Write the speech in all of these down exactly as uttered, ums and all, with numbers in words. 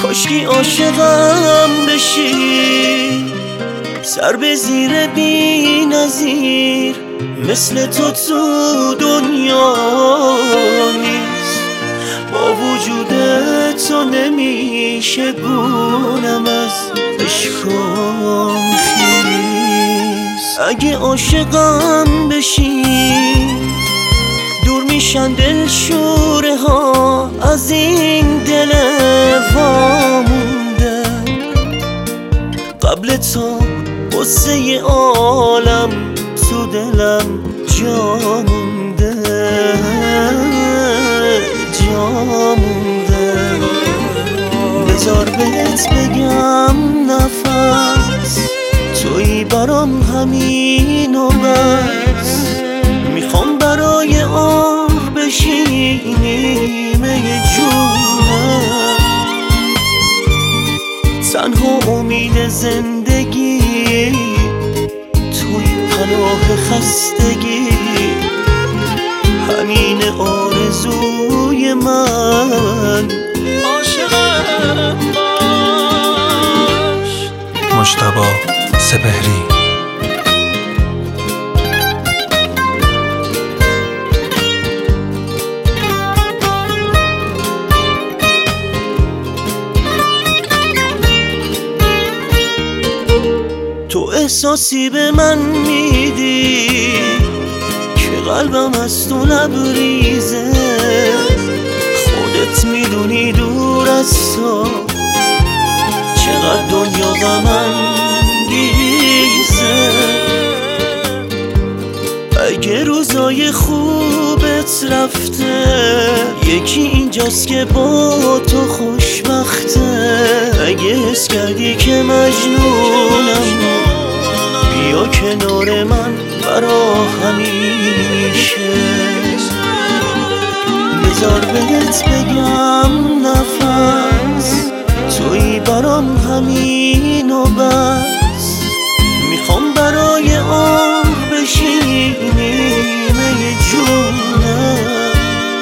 کاشکی عاشقم بشی، سر به زیر بی نظیر، مثل تو تو دنیا نیست. با وجود تو نمیشه گونم از عشقم خیز. اگه عاشقم بشی دور میشن دل شوره ها از این دل وامونده. قبل تو قصه عالم تو دلم جا مونده، جا مونده. بذار بهت بگم نفس، تویی برام همین و بس. میخوام برای آه بشی نیمه جونم، تنها امید زندگی توی پناه خستگی. همین آرزوی من، عاشقم باش. مجتبی سپهری. تو احساسی به من میدی که قلبم از تو لبریزه. خودت میدونی دور از تو چقدر دنیا غم انگیزه. اگه روزای خوبت رفته یکی اینجاست که با تو خوشبخته. اگه حس کردی که مجنونم بیا کنار من برا همیشه. بذار بهت بگم نفس، تویی برام همین و بس. میخوام برای آه بشی نیمه جونم،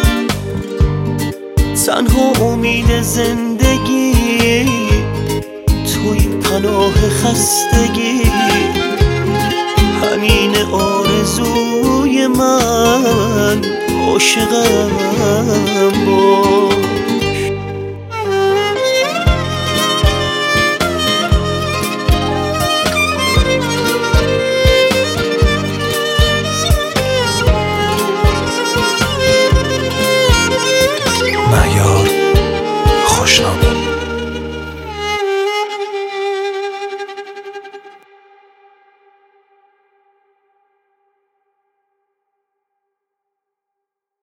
تنها امید زندگی توی پناه خستگی. همین آرزوی من، عاشقم باش.